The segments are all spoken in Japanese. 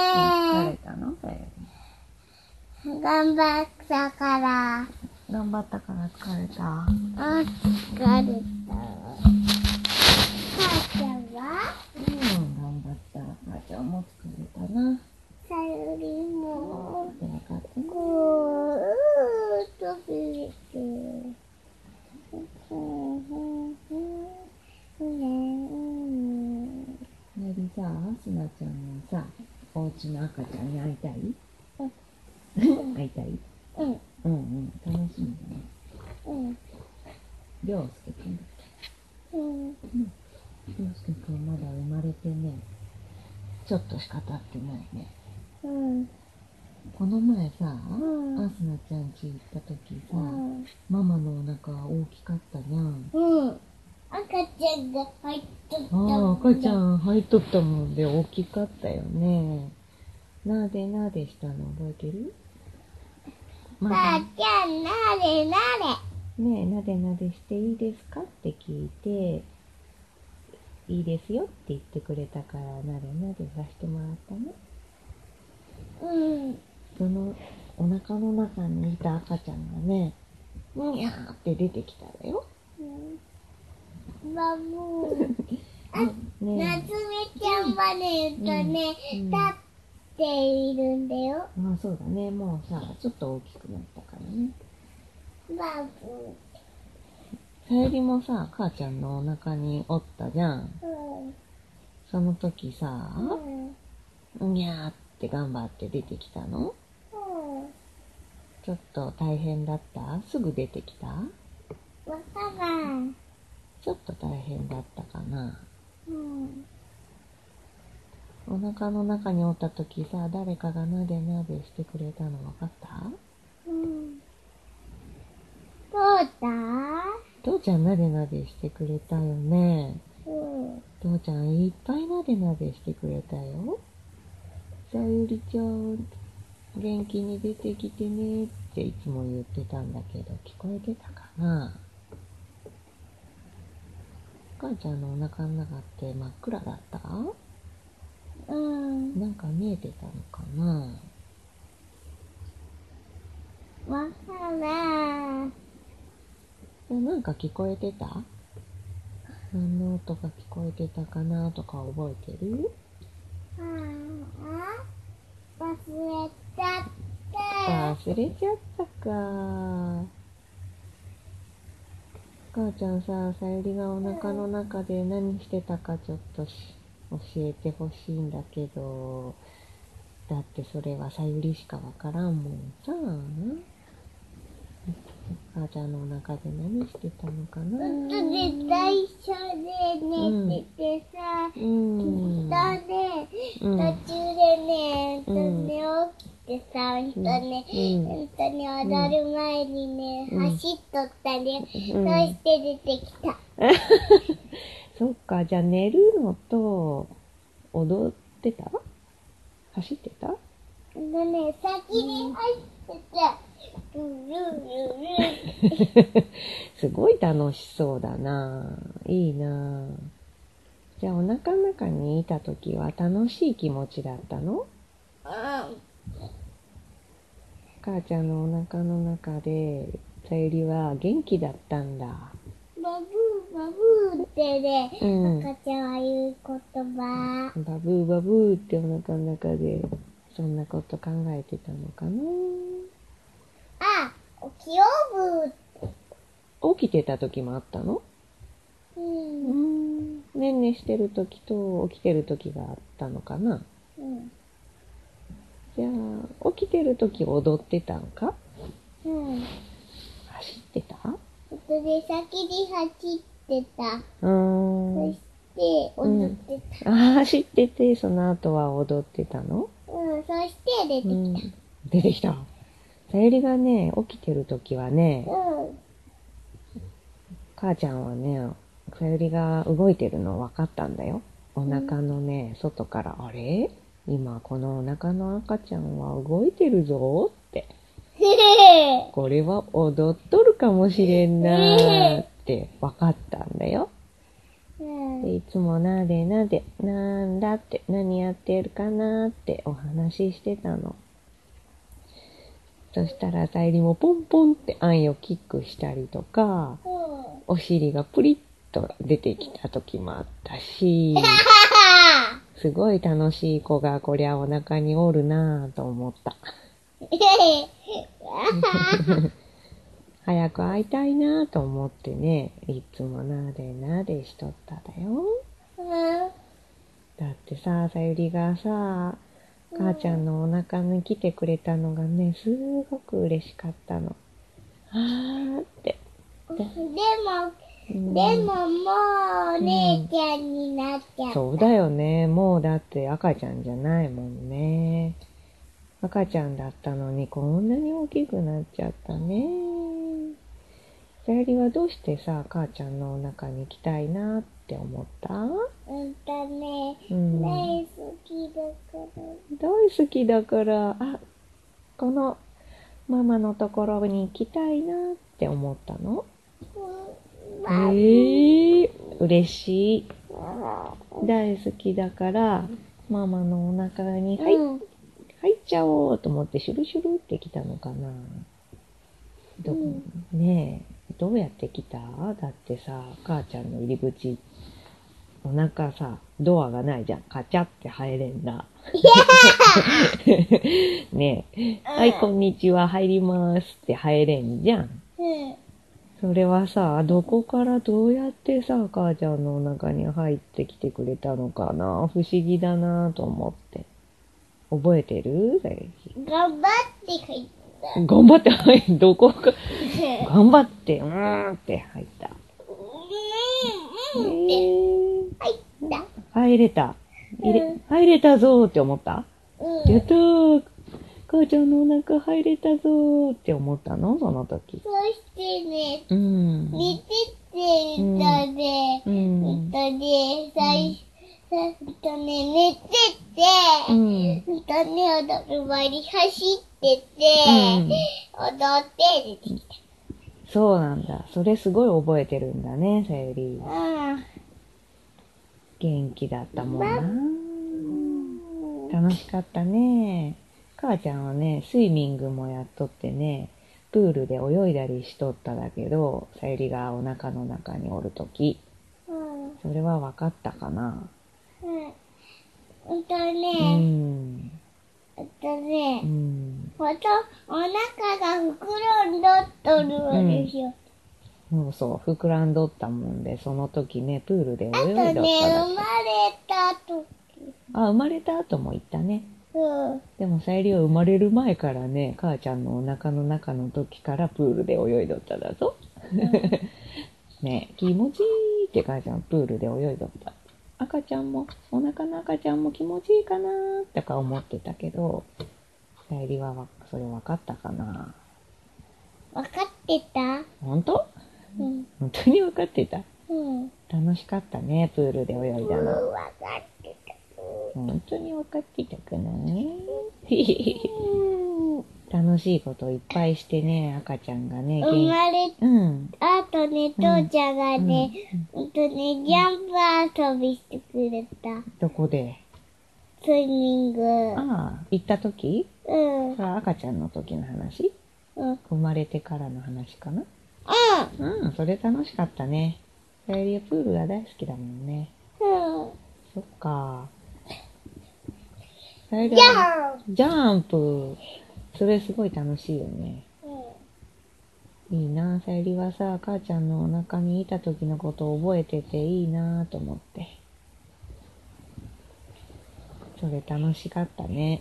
疲れたの？ 頑張ったから。 頑張ったから疲れた。 疲れた。母ちゃんは？ 頑張った。母ちゃんも疲れたな。 さゆりも。 でなかったね。 飛びて。 ねりさ、すなちゃんのさ、お家の赤ちゃんに会いたい？会いたい？楽しみだね。りょうすけくんだっけ？りょうすけくんまだ生まれてね、ちょっとしか経ってないね。この前さ、あすなちゃん家行った時さ、ママのお腹大きかったじゃん。 赤ちゃんが入っとったもん。 もん。 赤ちゃん入っとったもんで大きかったよね。なでなでしたの覚えてる？ 母ちゃん、なれなれ。 ねえ、なでなでしていいですかって聞いて、いいですよって言ってくれたから、なでなでさせてもらったね。そのお腹の中にいた赤ちゃんがね、にゃーって出てきただよ。 バブー。 ねなつみちゃんはね、立っているんだよ。 そうだね。もうさ、ちょっと大きくなったからね。 バブさゆりもさ、母ちゃんのお腹におったじゃん。その時さ、にゃーって頑張って出てきたの？ちょっと大変だった？すぐ出てきた？ わからん。 ちょっと大変だったかな。お腹の中におった時さ、誰かがなでなでしてくれたの分かった？父ちゃんなでなでしてくれたよね。父ちゃんいっぱいなでなでしてくれたよ。さゆりちゃん、元気に出てきてねっていつも言ってたんだけど、聞こえてたかな？母ちゃんのお腹の中って真っ暗だった？なんか見えてたのかな？ わからん。 なんか聞こえてた？何の音が聞こえてたかなとか覚えてる？ 忘れちゃった。 忘れちゃったか。母ちゃんさ、さゆりがお腹の中で何してたかちょっと教えてほしいんだけど、だってそれはさゆりしかわからんもんさ。母ちゃんのお腹で何してたのかな。 最初で寝ててさ、途中でね、寝起きてさ、本当に踊る前にね、走っとったね。そして出てきた。 そっか、じゃあ寝るのと踊ってた？走ってた？ 先に入ってて、 すごい楽しそうだな。いいな。じゃあお腹の中にいた時は楽しい気持ちだったの？母ちゃんのお腹の中でさゆりは元気だったんだ。 バブーバブーってね、赤ちゃんは言う言葉。 バブーバブーってお腹の中でそんなこと考えてたのかな。 起きよう起きてた時もあったの？ねんねしてる時と起きてる時があったのかな。じゃあ起きてる時踊ってたんか？走ってた？ 先に走ってた。そして踊ってた。 走っててその後は踊ってたの？ そして出てきた。 出てきた。さゆりがね、起きてる時はね、母ちゃんはね、さゆりが動いてるの分かったんだよ。お腹のね、外から、あれ？今このお腹の赤ちゃんは動いてるぞって。これは踊っとるかもしれんなーって分かったんだよ。 でいつもなんだって、何やってるかなってお話ししてたの。そしたらさゆりもポンポンってあんをキックしたりとか、お尻がプリッと出てきた時もあったし、すごい楽しい子がこりゃお腹におるなぁと思った。早く会いたいなぁと思ってね、いつもなでしとっただよ。だってさ、さゆりがさ、母ちゃんのお腹に来てくれたのがね、すごく嬉しかったの。って。 でももうお姉ちゃんになっちゃった。 そうだよね。もうだって赤ちゃんじゃないもんね。赤ちゃんだったのにこんなに大きくなっちゃったね。さゆりはどうしてさ、母ちゃんのお腹に行きたいなって思った？ 大好きだから、このママのところに行きたいなって思ったの？嬉しい。大好きだから、ママのお腹に入っちゃおうと思ってシュルシュルって来たのかな。ねえ、どうやって来た？だってさ、母ちゃんの入り口、お腹さ、ドアがないじゃん。カチャって入れんだ。ねえ、はい、こんにちは、入りますって入れんじゃん。それはさ、どこからどうやってさ、母ちゃんのお腹に入ってきてくれたのかな。不思議だなと思って。覚えてる？ 頑張って入った。 頑張って入る。どこか。頑張って、って入った。入れた。入れたぞーって思った？やったー。母ちゃんのお腹入れたぞーって思ったの？その時。 そしてね、 寝てて寝てて、踊る場に走ってて、踊って出てきた。 そうなんだ。それすごい覚えてるんだね、さゆり。元気だったもんな。楽しかったね。母ちゃんはね、スイミングもやっとってね、プールで泳いだりしとっただけど、さゆりがお腹の中におるとき、それは分かったかな。 またお腹が膨らんどっとるんですよ。 そう、膨らんどったもんで、その時ね、プールで泳いどっただけ。 生まれた後も行ったね。でもさゆりは生まれる前からね、母ちゃんのお腹の中の時からプールで泳いどっただぞ。ね、気持ちいいって母ちゃんプールで泳いどった。赤ちゃんも、お腹の赤ちゃんも気持ちいいかなーってか思ってたけど、さゆりはそれ分かったかな？ 分かってた？ 本当？本当に分かってた？楽しかったね、プールで泳いだの。 分かってた。 本当に分かってたかな？楽しいこといっぱいしてね、赤ちゃんがね、 生まれあとね、父ちゃんがね、ジャンプ遊びしてくれた。 どこで？ スイミング。 行った時？それは赤ちゃんの時の話？生まれてからの話かな？それ楽しかったね。さゆりはプールが大好きだもんね。そっか。さゆりはジャンプ。それすごい楽しいよね。いいな、さゆりはさ、母ちゃんのお腹にいた時のことを覚えてていいなと思って。それ楽しかったね。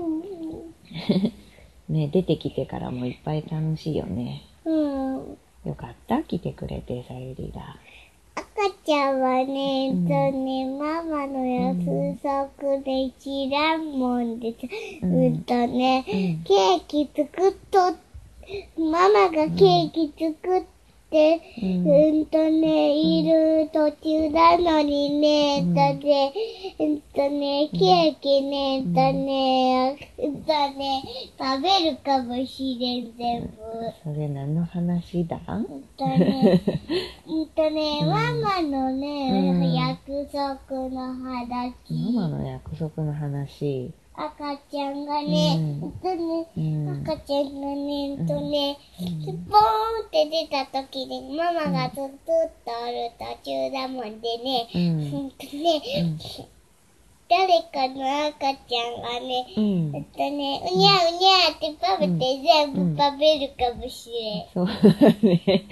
ね、出てきてからもいっぱい楽しいよね。よかった、来てくれて、さゆりが。 赤ちゃんはね、ママの約束で知らんもんでさ、ケーキ作っと、ママがケーキ作って、いる途中なのにね、ケーキね、食べるかもしれん、全部。 それ何の話だ？ ママのね、約束の話。 ママの約束の話。 赤ちゃんがね、赤ちゃんがね、スポーンって出た時に、ママがずっとおる途中だもんでね、誰かの赤ちゃんがね、うにゃうにゃって食べて全部食べるかもしれん。 そうね。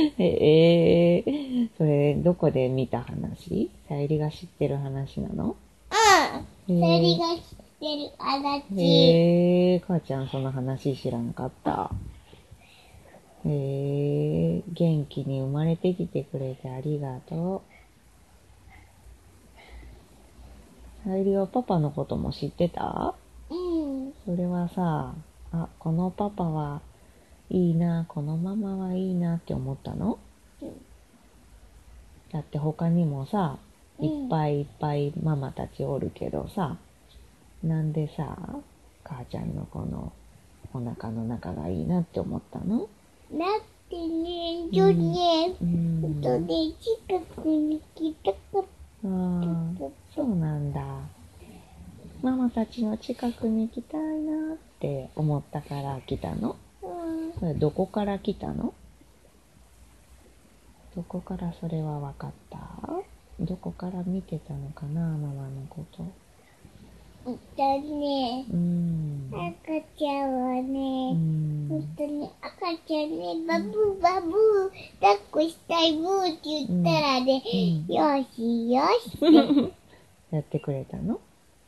それ、どこで見た話？さゆりが知ってる話なの？ さゆりが知ってる話。 母ちゃんその話知らんかった。元気に生まれてきてくれてありがとう。さゆりはパパのことも知ってた？それはさ、このパパはいいな、このママはいいなって思ったの？だって他にもさ、いっぱいいっぱいママたちおるけどさ、なんでさ、母ちゃんのこのお腹の中がいいなって思ったの？ だってね、近くに来たかった。 そうなんだ。ママたちの近くに来たいなって思ったから来たの？それどこから来たの？どこからそれは分かった？どこから見てたのかな、ママのこと。 赤ちゃんはね、赤ちゃんね、バブーバブー、抱っこしたいブーって言ったらね、よしよしってやってくれたの？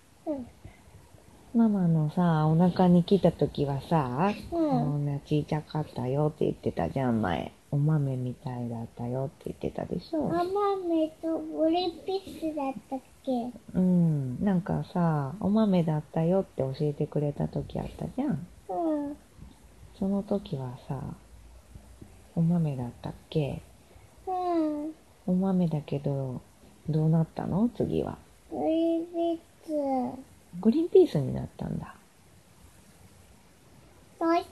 ママのさ、お腹に来た時はさ、ちいちゃかったよって言ってたじゃん、前。お豆みたいだったよって言ってたでしょ。 お豆とオリンピックだったっけ？ なんかさ、お豆だったよって教えてくれた時あったじゃん。その時はさ、お豆だったっけ？お豆だけど、どうなったの？次は。 グリーンピース。 グリーンピースになったんだ。 そして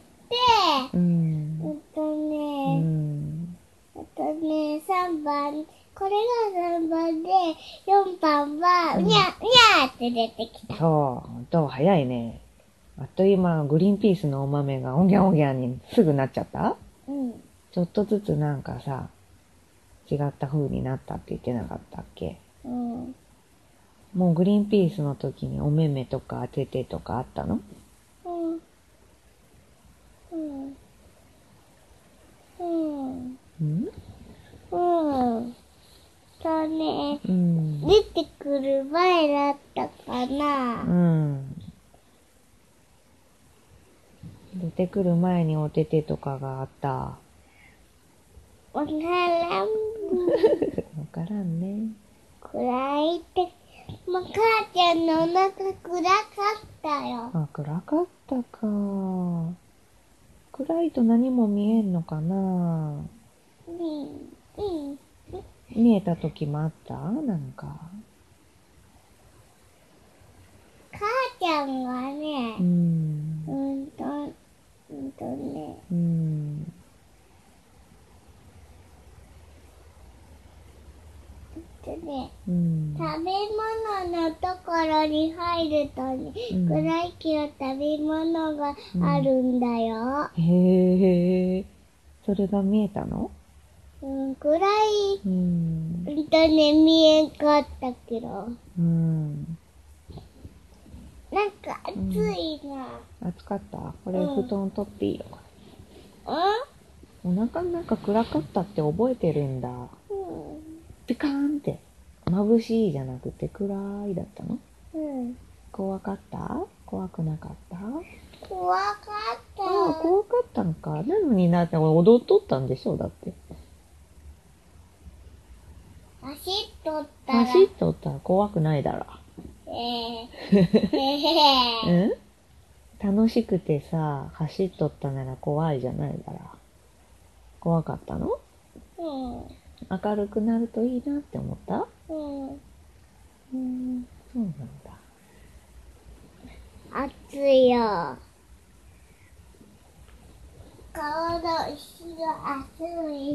、3番、これが3番で、4番は、うにゃって出てきた。 そう、早いね。あっという間、グリーンピースのお豆がおぎゃおぎゃにすぐなっちゃった？ちょっとずつなんかさ、違った風になったって言ってなかったっけ？もうグリーンピースの時にお目目とかててとかあったの？ 出てくる前だったかな。 出てくる前におててとかがあった。 わからん。 わからんね。 暗いって、母ちゃんのお腹暗かったよ。 暗かったか。暗いと何も見えんのかな？見えた時もあった？なんか。 母ちゃんはね、食べ物のところに入るとね、暗いけど食べ物があるんだよ。 へえ、それが見えたの？ 暗い、見えんかったけど。なんか暑いな。 暑かった？これ布団取っていいよ。お腹の中暗かったって覚えてるんだ。ピカーンって。眩しいじゃなくて暗いだったの？怖かった？怖くなかった？ 怖かった。 怖かったんか。なのに踊っとったんでしょ？だって。 走っとったら怖くないだろ。楽しくてさ、走っとったなら怖いじゃないだろ。怖かったの？ 明るくなるといいなって思った？ うん。 そうなんだ。 暑いよ。顔の石が熱い。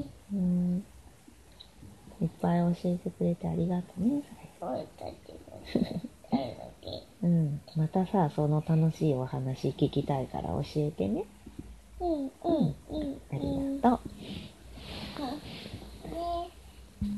いっぱい教えてくれてありがとうね、 俺たちまたさ、その楽しいお話聞きたいから教えてね。ありがとう。